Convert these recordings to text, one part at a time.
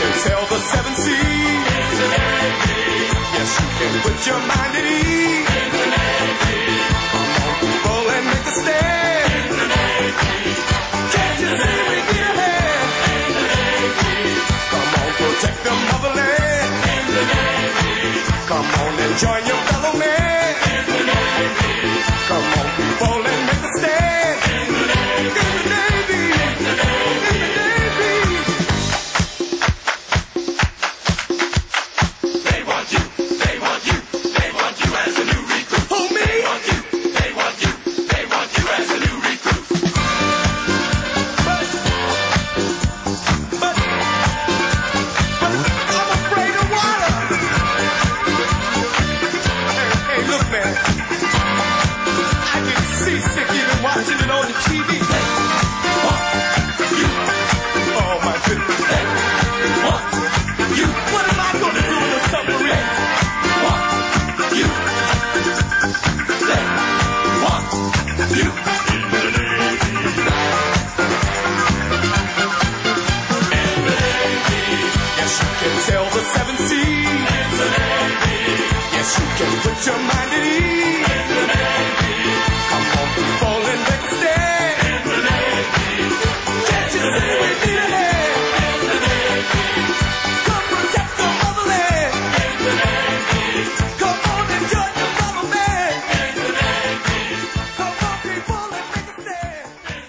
can sail the seven seas. Yes, you can put your mind at ease. Come on, people, and make a stand. Can't you see we get ahead? Come on, protect the motherland. Come on and join your fellow man. Come on, people, and make a stand. In the Navy. In the Navy. They want you. They want you. They want you as a new recruit. Who, me? They want you. They want you. They want you as a new recruit. But I'm afraid of water. Hey, look, man. I get seasick even watching it on the TV. Oh, my goodness. What am I going to do in a submarine? Yes, you can sail the seven seas. Yes, you can put your mind at ease. Come on, people, and make a stand. Can't you see we need a hand? Come protect the motherland. Come on and join the government. Come on, people, and make a stand.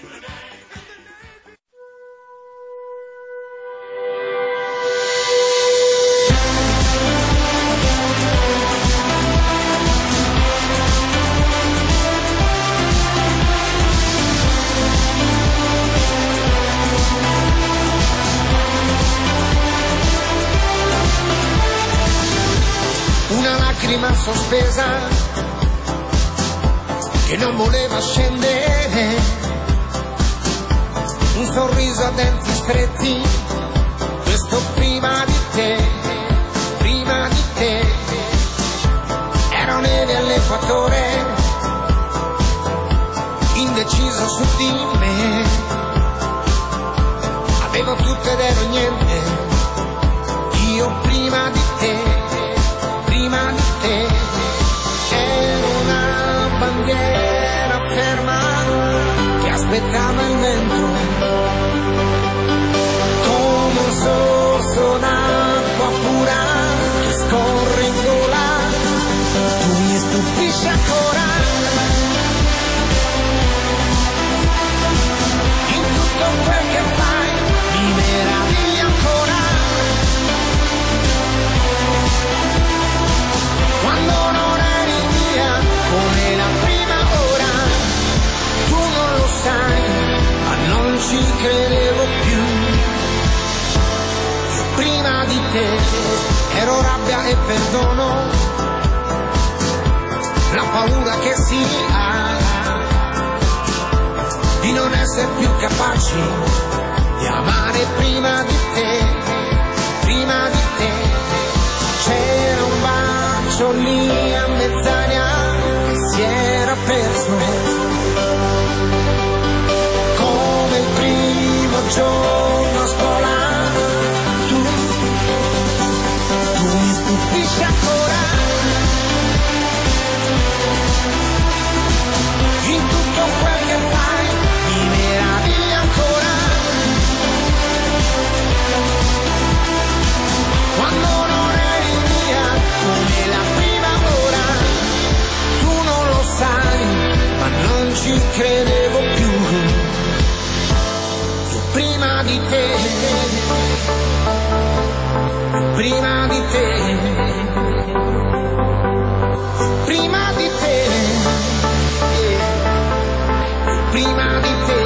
Una lacrima sospesa che non voleva scendere, un sorriso a denti stretti, questo prima di te, prima di te. Ero neve all'equatore, indeciso su di me, avevo tutto ed ero niente, io prima di te. Prima di te ero una bandiera ferma che aspettava il vento, come un sorso d'acqua pura che scorre in gola. Tu mi stupisci ancora in tutto quel che fai, mi meravigli ancora. Quando non eri via, come la prima ora, tu non lo sai, ma non ci credevo più. Io prima di te ero rabbia e perdono, la paura che si ha di non essere più capaci di amare prima di te, prima di te. C'era un bacio lì a mezz'aria che si era perso, come il primo giorno a scuola. Tu mi stupisci ancora in tutto quel che fai, mi meravigli ancora. Quando non eri via, come la prima ora, tu non lo sai, ma non ci credevo più. Io prima di te, prima di te, prima di te, prima di te.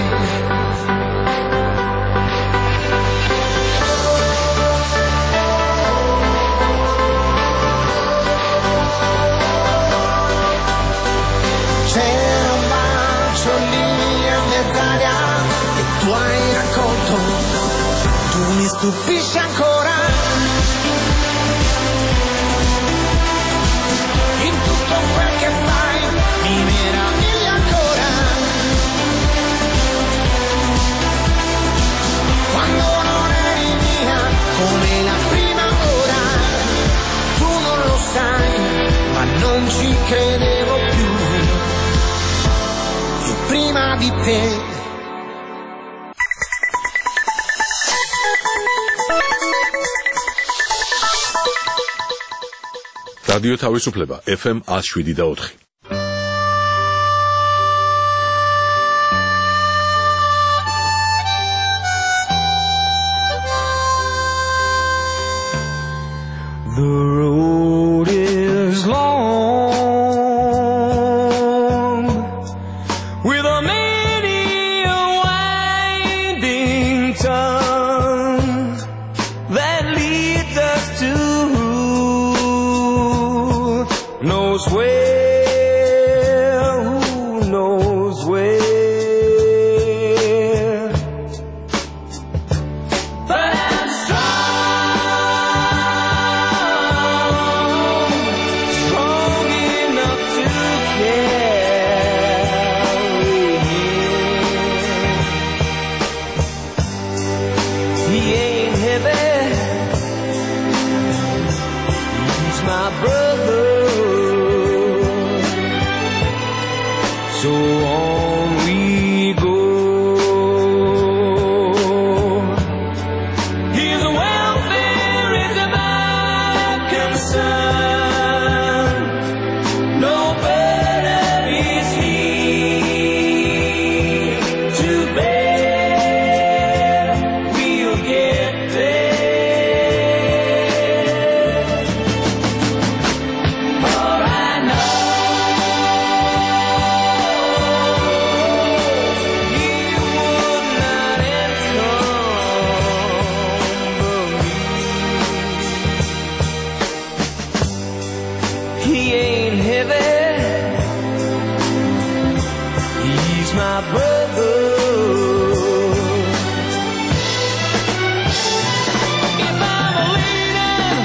C'era un bacio lì a mezz'aria e tu hai raccolto. Tu mi stupisci ancora in tutto quel che fai, mi meravigli ancora. Quando non eri mia, credevo più che prima di te. რადიო თავისუფლება FM 107.4. The road is long with a many a winding tongue that leads us to knows where, who knows where. But I'm strong enough to carry him. He ain't heavy, he's my brother. So on we go. His welfare is my concern. No burden is he to bear. We'll get there. For I know he ain't heavy, he's my brother. If I'm a leader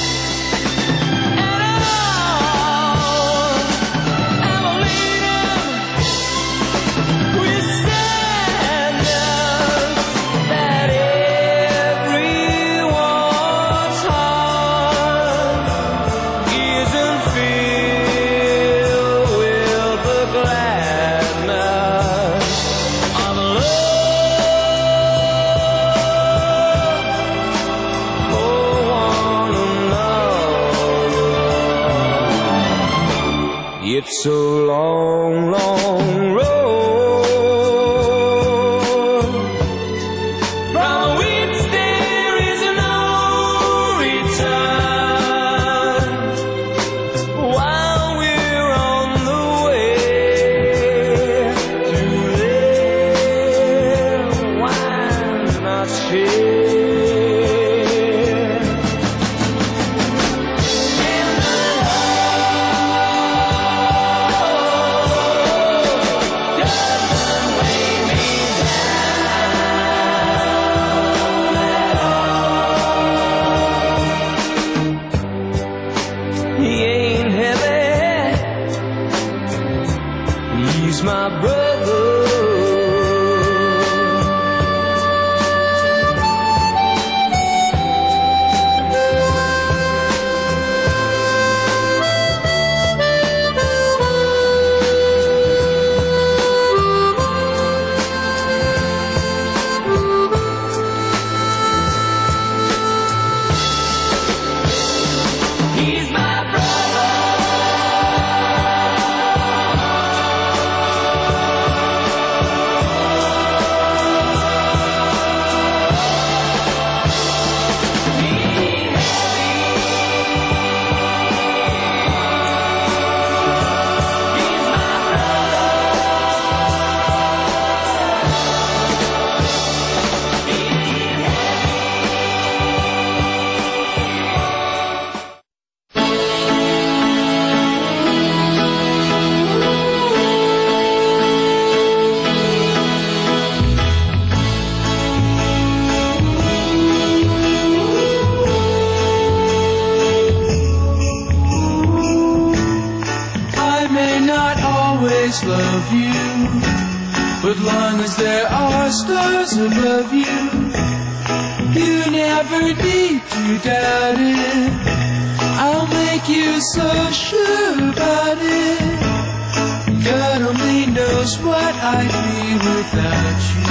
at all, I'm a leader with standards that everyone's heart isn't filled with the gladness of love for one another. It's a long, long road from which there is no return. While we're on the way to there, why not share? In the road doesn't weigh me down at all. He ain't heavy, he's my brother. He's my brother. always love you, but long as there are stars above you, you never need to doubt it. I'll make make you so sure about it? God only knows what I'd be without you.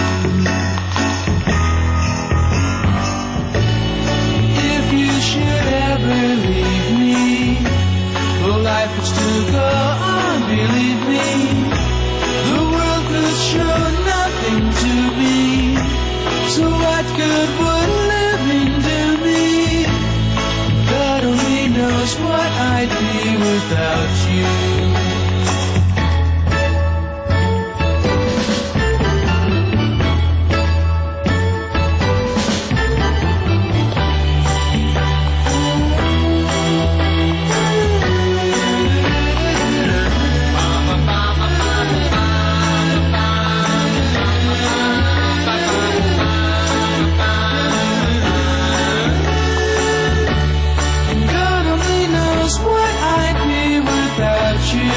If you should ever leave me, well, life would still go on, believe me. The world could show nothing to me, so what good would living do me? God only knows what I'd be without you. God only knows what I'd be without you.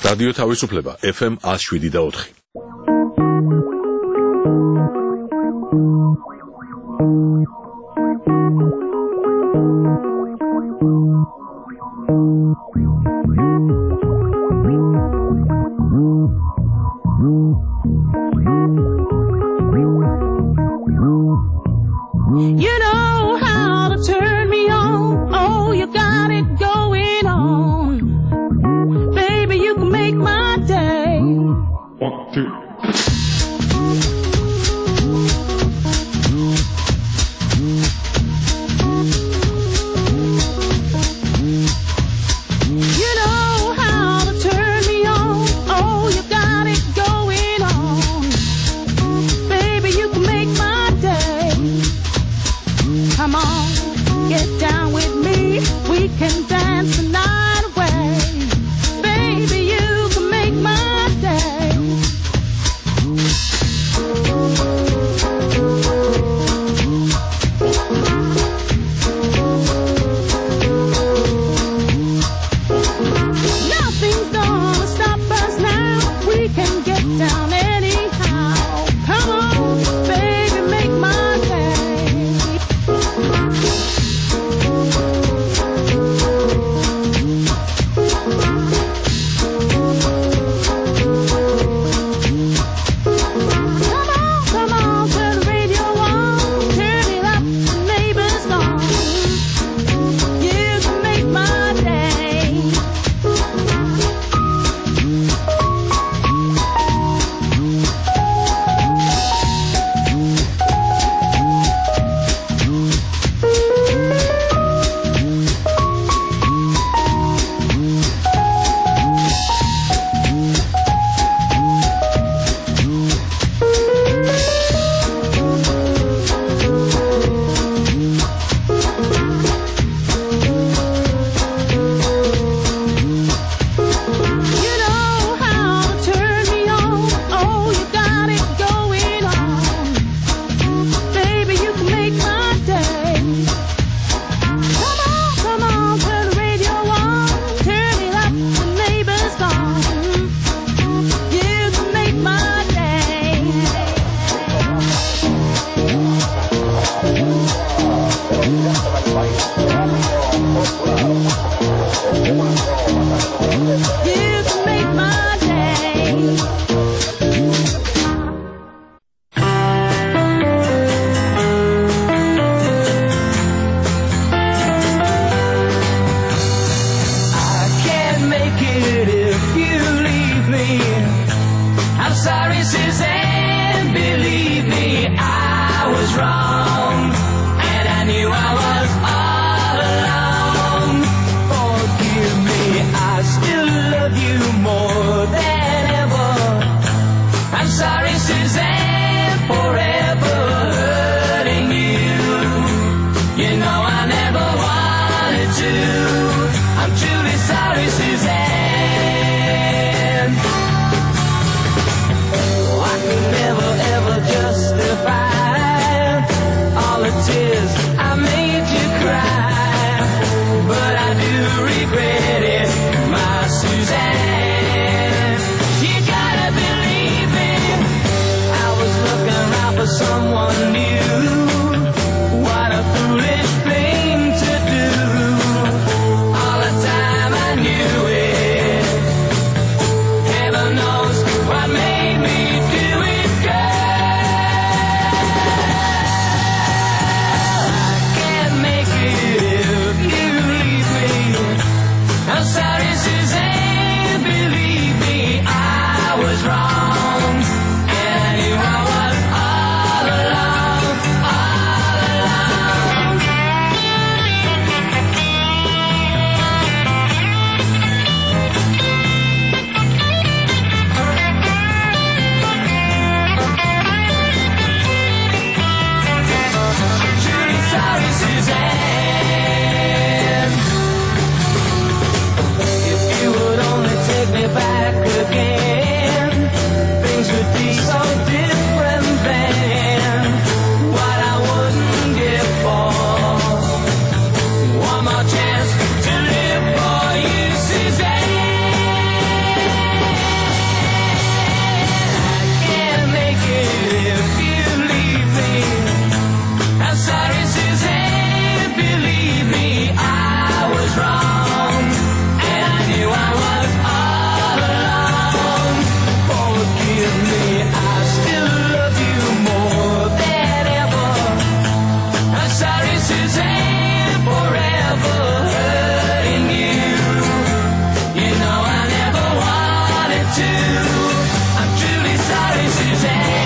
რადიო თავისუფლება FM 107.4. You know how to turn me on. Oh, you got it going on. Baby, you can make my day. 1, 2. You know how to turn me on. Oh, you got it going on. Baby, you can make my day. Come on, get down with me. We can dance the night away. Baby, you can make my day. Nothing's gonna stop us now. We can get down anyhow. Come on, baby, make my day. Come on, turn the radio on. Turn it up, the neighbors gone. You can make my day. You know how to turn me on. Oh, you got it going on. Baby, you can make my day. Come on, turn the radio on. Turn it up, the neighbors gone. You can make my day. You can make my day. I can't make it if you leave me. I'm sorry, Suzanne, believe me, I was wrong, and I knew I was all alone. Forgive me, I still love you more than ever. I'm sorry, Suzanne, forever hurting you. You know I never wanted to. I'm truly sorry, Suzanne. Oh, I can never ever justify to. I'm truly sorry, Suzanne.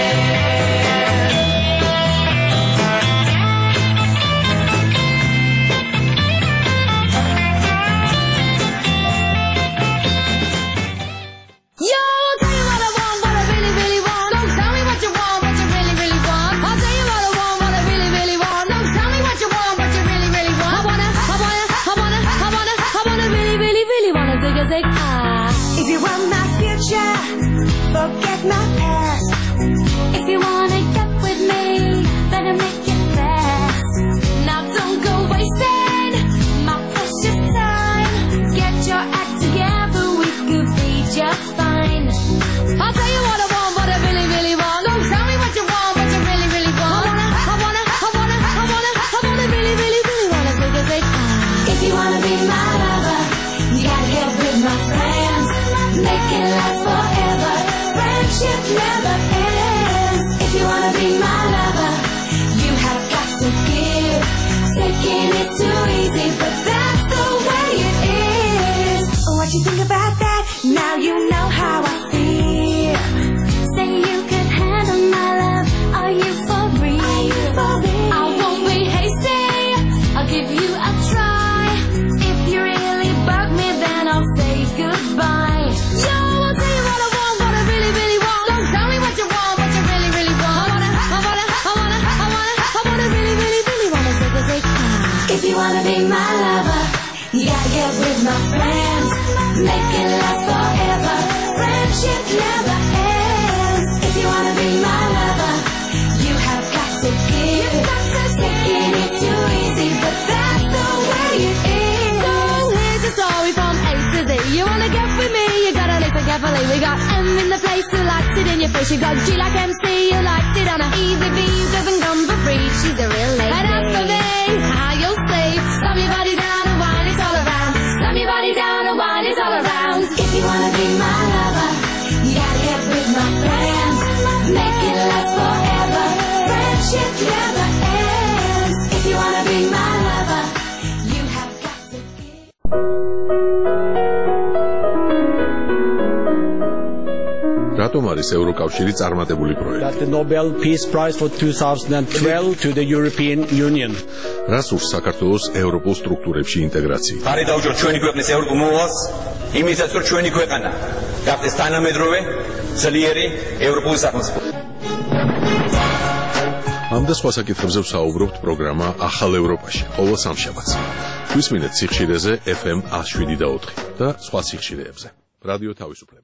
If you want my future, forget my past. If you wanna get with me, better make it fast. Now don't go wasting my precious time. Get your act together, we could be just fine. I'll tell you what I want, what I really, really want. Don't tell me what you want, what you really, really want. I wanna really, really, really wanna zig. If you wanna be my lover, you gotta get with my friends. Make it last forever. Friendship never ends. If you wanna be my lover, you have got to give. Taking it too easy, but that's the way it is. What you think about that? Now you know how I feel. Say you could handle my love. Are you for real? I won't be hasty. I'll give you a try. If you really bug me, then I'll say goodbye. Yo, I'll tell you what I want, what I really, really want. Don't tell me what you want, what you really, really want. I wanna really, really, really wanna zig. If you wanna be my lover, you gotta get with my friends. Make it last forever. Friendship never ends. If you wanna be my lover, you have got to give. Taking it too easy, but that's the way it is. So here's a story from A to Z. You wanna get with me, you gotta listen carefully. We got M in the place who likes it in your face. You got G like MC, who likes it on a easy B, who doesn't come for free. She's a real lady. And as for me, how you'll say, slam your body down and wine it all around. Slam your body down and wine it all around. If you wanna be my lover, you gotta get with my friends. Make it last forever. Friendship never ends. If you wanna be my lover, you have got to give. რატომ არის ევროკავშირი წარმატებული პროექტი? That the Nobel Peace Prize for 2012 to the European Union. რას ურს საქართველოს ევროპულ სტრუქტურებში ინტეგრაცია? ხარი დაუჭროთ ჩვენი ქვეყნის ევროპულ მოვალს, იმისაც რომ ჩვენი ქვეყანა გახდეს თანამედროვე, ძლიერი ევროპული სახელმწიფო. ამ და სხვა საკითხებზე ვსაუბრობთ პროგრამა ახალ ევროპაში, ყოველ სამშაბათს. გვისმინეთ სიხშირეზე FM 107.4 და სხვა სიხშირეებზე. რადიო თავისუფლება.